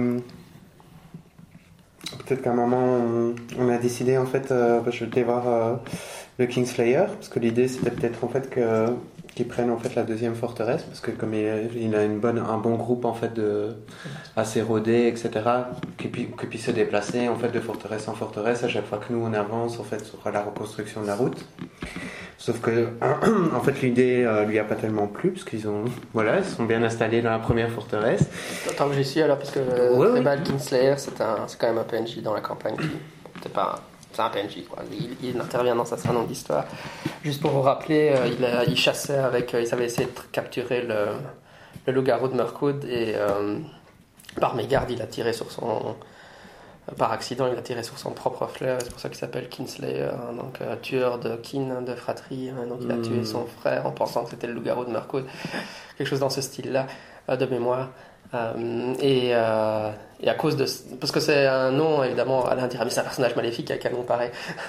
peut-être qu'à un moment, on a décidé, en fait, je vais voir le Kingslayer, parce que l'idée, c'était peut-être, en fait, qu'ils prennent, en fait, la deuxième forteresse, parce que comme il a un bon groupe, en fait, assez rodé, etc., qui puisse se déplacer, en fait, de forteresse en forteresse, à chaque fois que nous, on avance, en fait, sur la reconstruction de la route. Sauf que, en fait, l'idée lui a pas tellement plu, parce qu'ils sont bien installés dans la première forteresse. Tant que j'y suis alors, parce que Tribal Kingslayer, c'est quand même un PNJ dans la campagne. C'est un PNJ, quoi. Il intervient dans sa longue histoire. Juste pour vous rappeler, il chassait ils avaient essayé de capturer le loup-garou de Mirkwood et par mégarde, il a tiré sur son... Par accident, il a tiré sur son propre frère, c'est pour ça qu'il s'appelle Kinslayer, donc tueur de kin, de fratrie. Donc il a tué son frère en pensant que c'était le loup-garou de Mirkwood, quelque chose dans ce style-là, de mémoire. Et à cause de... Parce que c'est un nom, évidemment, Alain dira, mais c'est un personnage maléfique avec un nom pareil.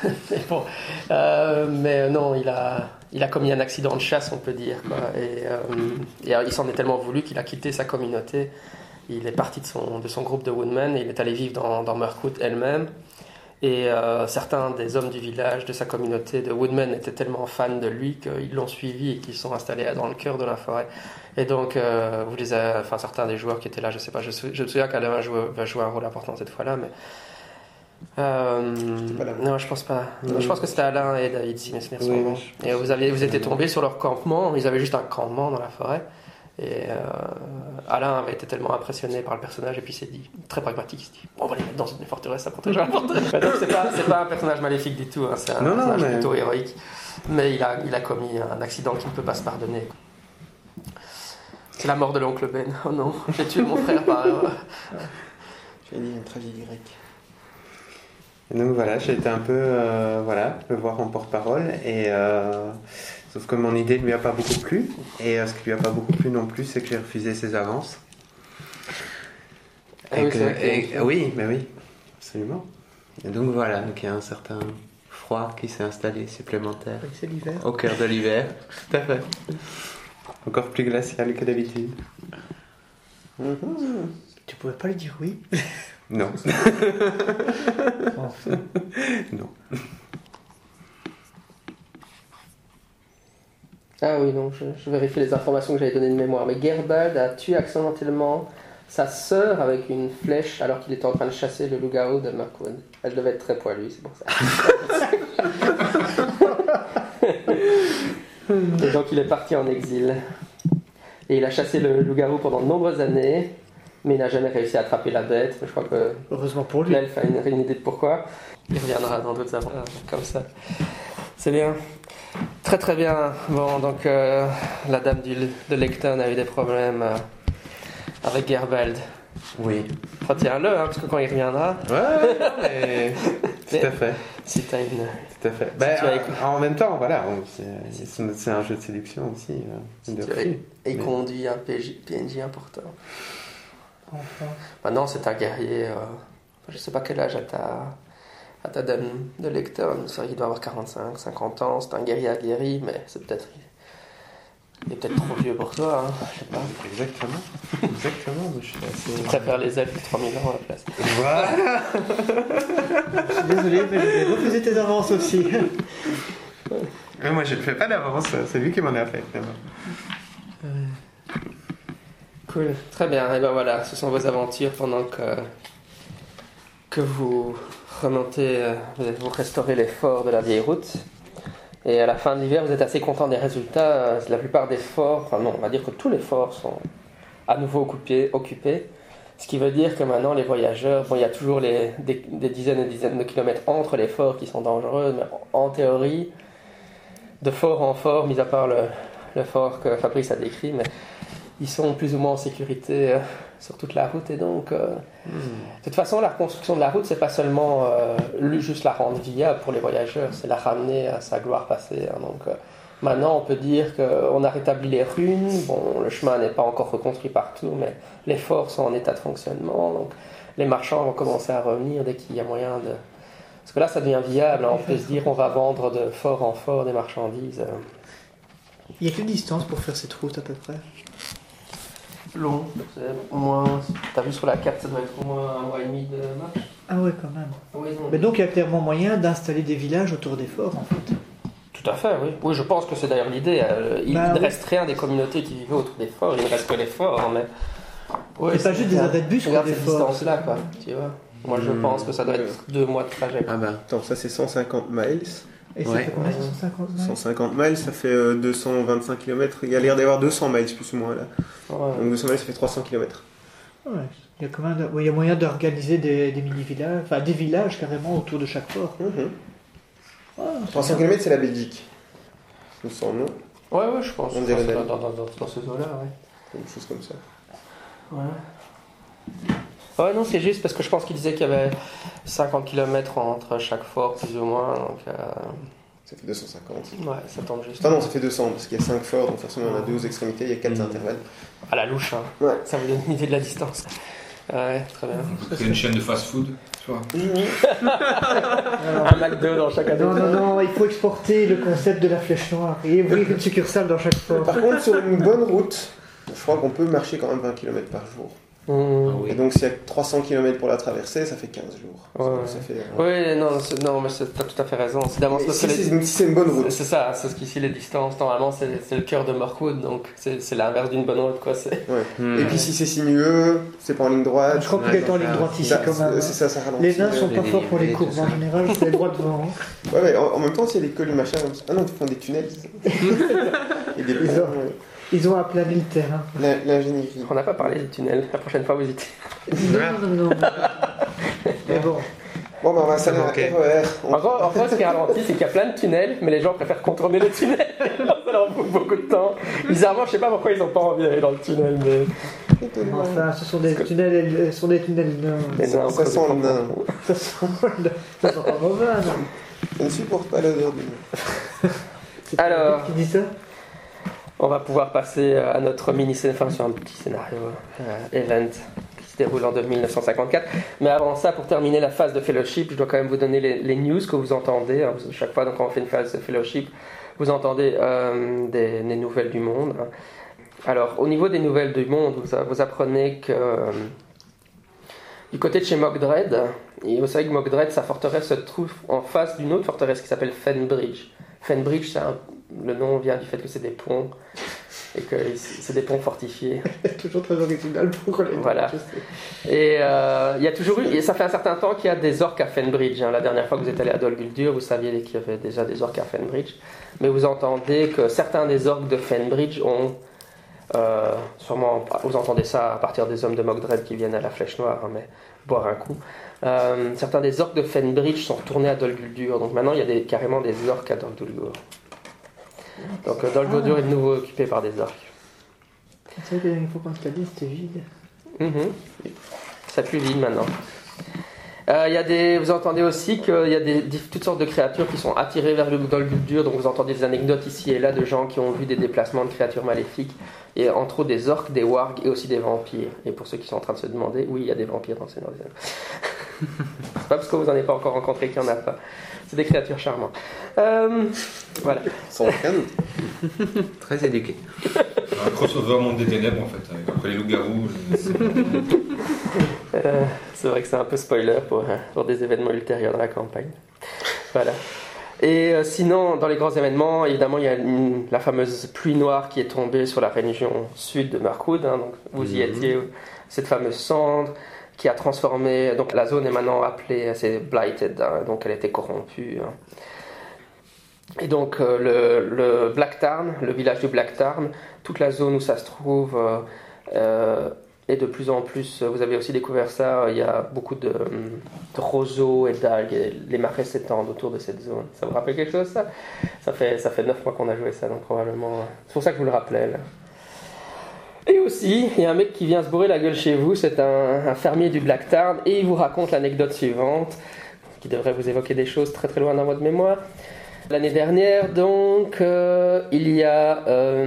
Mais non, il a commis un accident de chasse, on peut dire, quoi. Et il s'en est tellement voulu qu'il a quitté sa communauté. Il est parti de son groupe de Woodmen et il est allé vivre dans Mirkwood elle-même. Et certains des hommes du village, de sa communauté de Woodmen, étaient tellement fans de lui qu'ils l'ont suivi et qu'ils sont installés dans le cœur de la forêt. Et donc, certains des joueurs qui étaient là, je sais pas, je me souviens qu'Alain va jouer un rôle important cette fois-là, mais... non, je pense pas. Je pense que c'était Alain et David Smith. Et vous étiez tombés sur leur campement, ils avaient juste un campement dans la forêt. Et Alain avait été tellement impressionné par le personnage et puis il s'est dit, très pragmatique, il s'est dit, on va les mettre dans une forteresse, ça protégera la forteresse. Donc c'est pas un personnage maléfique du tout, hein, c'est un personnage plutôt héroïque. Mais il a commis un accident qui ne peut pas se pardonner. C'est la mort de l'oncle Ben. Oh non, j'ai tué mon frère par erreur. J'ai dit une tragédie grecque. Et donc voilà, j'ai été un peu le voir en porte-parole et sauf que mon idée ne lui a pas beaucoup plu et ce qui lui a pas beaucoup plu non plus, c'est que j'ai refusé ses avances. Oui, absolument. Et donc voilà, donc il y a un certain froid qui s'est installé supplémentaire. Oui, c'est l'hiver. Au cœur de l'hiver, tout à fait. Encore plus glacial que d'habitude. Tu pouvais pas lui dire oui? Non. Non. Ah oui, non, je vérifie les informations que j'avais données de mémoire. Mais Gerbald a tué accidentellement sa sœur avec une flèche alors qu'il était en train de chasser le loup-garou de Mirkwood. Elle devait être très poilue, c'est pour ça. Et donc il est parti en exil. Et il a chassé le loup-garou pendant de nombreuses années, mais il n'a jamais réussi à attraper la bête. Je crois que heureusement pour lui. L'elfe a une idée de pourquoi. Il reviendra dans d'autres aventures comme ça. C'est bien. Très très bien. Bon, donc la dame de Lecton a eu des problèmes avec Gerbald. Oui. Retiens-le, hein, parce que quand il reviendra... Ouais, tout à fait. Si t'as une... Tout à fait. En même temps, voilà, c'est un jeu de séduction aussi. Et conduit un PNJ important. Enfin. Maintenant, c'est un guerrier... je sais pas quel âge à ta dame de Lecton. Il doit avoir 45, 50 ans. C'est un guerrier aguerri, mais c'est peut-être Il est peut-être trop vieux pour toi, hein, je sais pas. Exactement. Moi, je suis assez... Tu préfères les elfes de 3000 ans à la place. Voilà. Je suis désolé, mais je vais refuser tes avances aussi. Mais moi, je ne fais pas d'avance, c'est lui qui m'en a fait. Cool, très bien. Et ben voilà, ce sont vos aventures pendant que vous remontez, vous restaurez les forts de la vieille route. Et à la fin de l'hiver, vous êtes assez content des résultats. La plupart des forts, enfin non, on va dire que tous les forts sont à nouveau occupés. Ce qui veut dire que maintenant, les voyageurs, bon, il y a toujours des dizaines et dizaines de kilomètres entre les forts qui sont dangereux, mais en théorie, de fort en fort, mis à part le fort que Fabrice a décrit, mais ils sont plus ou moins en sécurité sur toute la route. Et donc, de toute façon, la reconstruction de la route, c'est pas seulement juste la rendre viable pour les voyageurs, c'est la ramener à sa gloire passée. Hein. Donc, maintenant, on peut dire qu'on a rétabli les ruines. Bon, le chemin n'est pas encore reconstruit partout, mais les forts sont en état de fonctionnement. Donc, les marchands vont commencer à revenir dès qu'il y a moyen de... Parce que là, ça devient viable. Hein. On peut se dire on va vendre de fort en fort des marchandises. Il y a quelle distance pour faire cette route à peu près? Long, c'est au moins, t'as vu sur la carte, ça doit être au moins 1 mois et demi de marche. Ah ouais, quand même. Oui, non. Mais donc il y a clairement moyen d'installer des villages autour des forts en fait. Tout à fait, oui. Oui, je pense que c'est d'ailleurs l'idée. Il ne reste rien des communautés qui vivaient autour des forts, il ne reste que les forts, mais... Ouais, c'est pas juste des arrêts de bus, regarde des cette forts. distance-là, quoi, tu vois. Moi, je pense que ça doit être 2 mois de trajet. Ah ben. Attends, ça c'est 150 miles. Et ça Ouais. fait combien? 150 miles 150 miles, ça fait 225 km. Il y a l'air d'avoir 200 miles plus ou moins là. Ouais. Donc 200 miles, ça fait 300 km. Ouais. Il y a quand même il y a moyen d'organiser des mini-villages, enfin des villages carrément autour de chaque fort. Ouais, 300 km, c'est la Belgique. Il me semble, non? Ouais, je pense. On dirait Dans ces eaux-là, ouais. Quelque chose comme ça. Ouais, non, c'est juste parce que je pense qu'il disait qu'il y avait 50 km entre chaque fort, plus ou moins. Donc, Ça fait 250. ouais, ça tombe juste. Enfin non, ça fait 200 parce qu'il y a 5 forts, donc forcément on a 2 aux extrémités, il y a 4 intervalles. À la louche, hein. Ouais. Ça vous donne une idée de la distance. Ouais, très bien. C'est une chaîne de fast-food, tu vois. Un McDo dans chaque Non, adepte. non, il faut exporter le concept de la flèche noire et ouvrir une succursale dans chaque fort. Par contre, sur une bonne route, je crois qu'on peut marcher quand même 20 km par jour. Mmh. Et donc s'il y a 300 km pour la traversée, ça fait 15 jours. Ouais. Ça fait, Oui, non, mais t'as tout à fait raison. C'est d'abord parce que si c'est une bonne route. c'est ça, c'est ce qu'ici les distances, normalement c'est le cœur de Mirkwood, donc c'est l'inverse d'une bonne route, quoi. Ouais. Et puis si c'est sinueux, c'est pas en ligne droite. Je crois qu'il est en ligne droite ici Ça, quand même. c'est ça ralentit. Les nains sont pas les- forts pour les les- courbes en général, c'est droit devant. Hein. Ouais, mais en même temps, s'il y a des cols machin comme ça. Ah non, ils font des tunnels. Et des Ils ont- Ils ont aplani le terrain. L'ingénierie. On n'a pas parlé des tunnels, la prochaine fois vous y Non. Mais bon. Bon, ben on va s'aller à Ok. RER. En gros, ce qui est ralenti, c'est qu'il y a plein de tunnels, mais les gens préfèrent contourner les tunnels. Ça leur bouffe beaucoup de temps. Bizarrement, je sais pas pourquoi ils ont pas envie d'aller dans le tunnel, mais. Enfin, ce sont des tunnels, nains. Mais non, Ça sent le nain. Ça sent pas mauvais, non. Je ne supporte pas l'odeur du nain. C'est pas Alors. lui qui dit ça? On va pouvoir passer à notre mini-scénario, enfin sur un petit scénario event qui se déroule en 1954. Mais avant ça, pour terminer la phase de fellowship, je dois quand même vous donner les news que vous entendez. Hein. Chaque fois donc, on fait une phase de fellowship, vous entendez des nouvelles du monde. Hein. Alors, au niveau des nouvelles du monde, vous apprenez que du côté de chez Mogdred, et vous savez que Mogdred, sa forteresse se trouve en face d'une autre forteresse qui s'appelle Fenbridge. Fenbridge, le nom vient du fait que c'est des ponts et que c'est des ponts fortifiés. Toujours très original pour les Voilà. Et il y a toujours eu, et ça fait un certain temps qu'il y a des orques à Fenbridge. Hein. La dernière fois que vous êtes allé à Dol Guldur, vous saviez qu'il y avait déjà des orques à Fenbridge. Mais vous entendez que certains des orques de Fenbridge ont sûrement, vous entendez ça à partir des hommes de Mogdred qui viennent à la Flèche Noire, hein, mais boire un coup. Certains des orques de Fenbridge sont retournés à Dol Guldur. Donc maintenant, il y a carrément des orques à Dol Guldur. Donc Dol Guldur est de nouveau occupé par des orques. C'est vrai que la dernière fois qu'on t'a dit, c'était vide. Ça pue vide maintenant. Vous entendez aussi qu'il y a toutes sortes de créatures qui sont attirées vers le Dol Guldur. Donc vous entendez des anecdotes ici et là de gens qui ont vu des déplacements de créatures maléfiques. Et entre autres des orques, des wargs et aussi des vampires. Et pour ceux qui sont en train de se demander, oui, il y a des vampires dans Seigneur des Anneaux. C'est pas parce que vous n'en avez pas encore rencontré qu'il n'y en a pas. C'est des créatures charmantes. Voilà. Sans aucun doute. Très éduqué. Un crossover Monde des Ténèbres en fait, avec après les loups-garous. C'est vrai que c'est un peu spoiler pour des événements ultérieurs dans la campagne. Voilà. Et sinon, dans les grands événements, évidemment, il y a la fameuse pluie noire qui est tombée sur la région sud de Mirkwood. Donc, vous y étiez, cette fameuse cendre qui a transformé. Donc, la zone est maintenant appelée, c'est Blighted, donc elle a été corrompue. Et donc, le Blacktarn, le village de Blacktarn, toute la zone où ça se trouve. Et de plus en plus, vous avez aussi découvert ça, il y a beaucoup de roseaux et d'algues, et les marais s'étendent autour de cette zone. Ça vous rappelle quelque chose, ça ? Ça fait 9 mois qu'on a joué ça, donc probablement... C'est pour ça que je vous le rappelais, là. Et aussi, il y a un mec qui vient se bourrer la gueule chez vous, c'est un fermier du Blacktarn, et il vous raconte l'anecdote suivante, qui devrait vous évoquer des choses très très loin dans votre mémoire. L'année dernière, donc, il y a...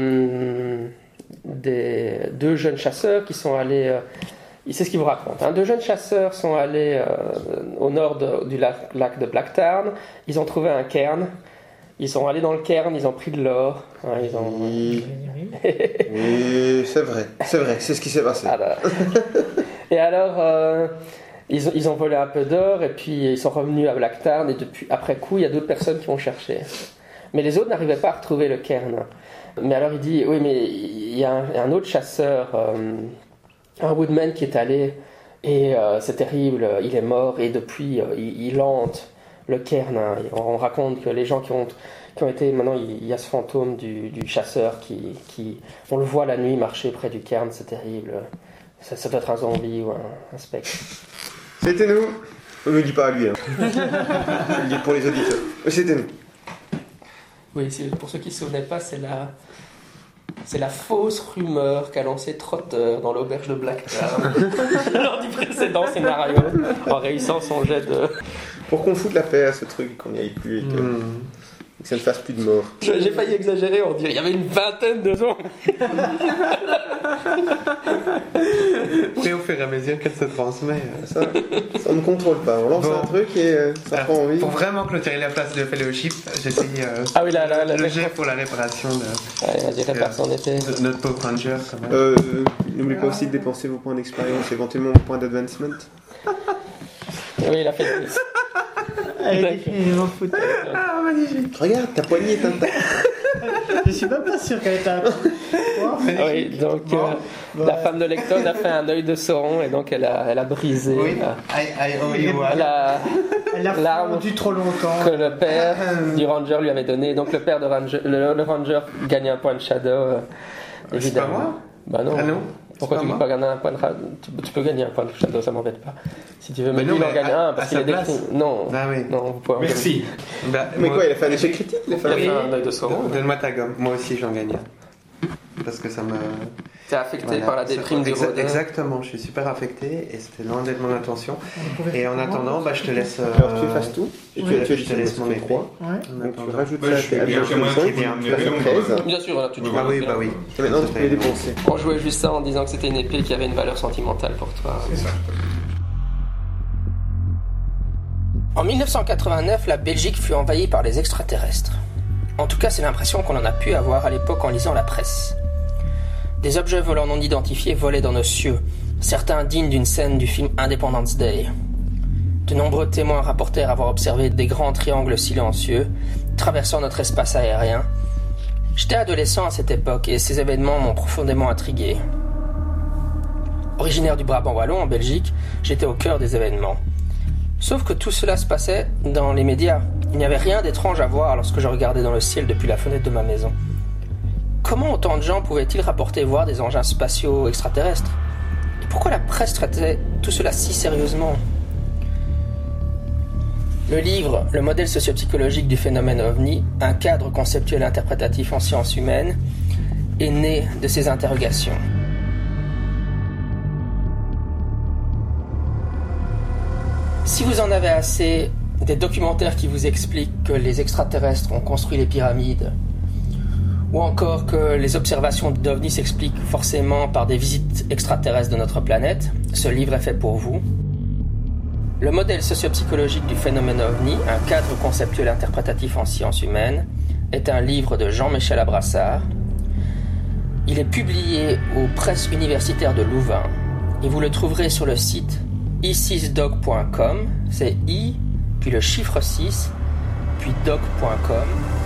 deux jeunes chasseurs qui sont allés, c'est ce qu'il vous raconte, deux jeunes chasseurs sont allés au nord du lac de Blacktarn, ils ont trouvé un cairn, ils sont allés dans le cairn, ils ont pris de l'or, Oui, c'est vrai, c'est ce qui s'est passé. Et alors ils ont volé un peu d'or et puis ils sont revenus à Blacktarn, et depuis, après coup il y a d'autres personnes qui ont cherché, mais les autres n'arrivaient pas à retrouver le cairn. Mais alors il dit, oui, mais il y a un autre chasseur, un woodman qui est allé, et c'est terrible, il est mort, et depuis il hante le cairn. On raconte que les gens qui ont été, maintenant il y a ce fantôme du chasseur qui on le voit la nuit marcher près du cairn, c'est terrible. Ça doit être un zombie ou un spectre. C'était nous. On ne le dit pas à lui, hein. Je le dis pour les auditeurs. C'était nous. Oui, pour ceux qui ne se souvenaient pas, c'est la fausse rumeur qu'a lancé Trotter dans l'auberge de Blacktarn lors du précédent scénario, en réussissant son jet de... Pour qu'on foute la paix à ce truc, qu'on n'y aille plus et que ça ne fasse plus de morts. J'ai failli exagérer, on dirait il y avait une vingtaine de zombies. Et au fur et à mesure qu'elle se transmet. Ça, on ne contrôle pas. On lance un truc et ça prend envie. Pour vraiment clôturer la place de Fellowship, j'essaye le jet pour la réparation de, ouais, vas-y, répare son épée. De notre pauvre ranger. Quand même. N'oubliez pas aussi de dépenser vos points d'expérience, éventuellement vos points d'advancement. Oui, il a fait. Allez, je m'en fous. Ah, magnifique. Regarde, ta poignée est intacte. Je suis même pas sûr qu'elle est à... Oui, donc la femme de Lecton a fait un œil de Sauron et donc elle a brisé l'arme du trop longtemps que le père du ranger lui avait donné. Donc le père de ranger, le ranger gagne un point de shadow. Évidemment. C'est pas moi ? Bah non. Ah non. Pourquoi tu ne peux pas gagner un point de tu peux gagner un point de shadow, ça m'embête pas. Si tu veux, mais lui il en gagne un parce qu'il est décrit. Non. Ah oui. Non, vous pouvez. Merci. Mais quoi, il a fait un échec critique ? Il a fait un œil de Sauron. Donne-moi ta gomme. Moi aussi j'en gagne un. Parce que ça me... T'es affecté par la déprime du Rodin. Exactement, je suis super affecté et c'était loin d'être mon intention. Et en attendant, je te laisse... Alors tu effaces tout et je te laisse mon épée. Donc tu rajoutes Ouais, ça à tes advancements, tu fais 13. Bien sûr, voilà, tu te Ah oui, bah oui. Et maintenant tu peux les dépenser. On jouait juste ça en disant que c'était une épée qui avait une valeur sentimentale pour toi. C'est ça. En 1989, la Belgique fut envahie par les extraterrestres. En tout cas, c'est l'impression qu'on en a pu avoir à l'époque en lisant la presse. Des objets volants non identifiés volaient dans nos cieux, certains dignes d'une scène du film Independence Day. De nombreux témoins rapportèrent avoir observé des grands triangles silencieux traversant notre espace aérien. J'étais adolescent à cette époque et ces événements m'ont profondément intrigué. Originaire du Brabant wallon en Belgique, j'étais au cœur des événements. Sauf que tout cela se passait dans les médias. Il n'y avait rien d'étrange à voir lorsque je regardais dans le ciel depuis la fenêtre de ma maison. Comment autant de gens pouvaient-ils rapporter voir des engins spatiaux extraterrestres ? Et pourquoi la presse traitait tout cela si sérieusement ? Le livre « Le modèle sociopsychologique du phénomène OVNI, un cadre conceptuel interprétatif en sciences humaines » est né de ces interrogations. Si vous en avez assez des documentaires qui vous expliquent que les extraterrestres ont construit les pyramides, ou encore que les observations d'OVNI s'expliquent forcément par des visites extraterrestres de notre planète, ce livre est fait pour vous. Le modèle sociopsychologique du phénomène OVNI, un cadre conceptuel interprétatif en sciences humaines, est un livre de Jean-Michel Abrassard. Il est publié aux presses universitaires de Louvain et vous le trouverez sur le site i6doc.com, c'est i, puis le chiffre 6, puis doc.com.